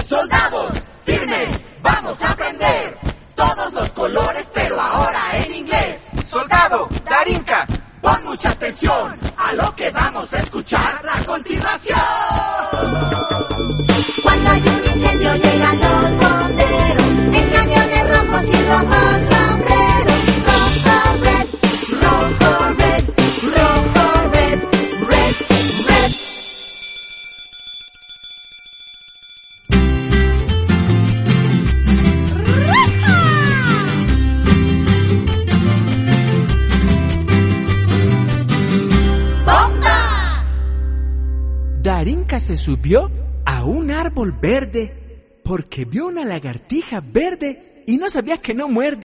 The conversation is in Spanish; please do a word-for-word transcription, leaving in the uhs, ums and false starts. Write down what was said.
Soldados, firmes, vamos a aprender todos los colores, pero ahora en inglés. Soldado, Darinka, pon mucha atención a lo que vamos a escuchar a continuación. Cuando hay un incendio llegan los bomberos en camiones rojos y rojos sombreros. Rojo, red, rojo, red, rojo, red, red, red. ¡Bomba! Darinka se subió a un árbol verde porque vio una lagartija verde y no sabía que no muerde.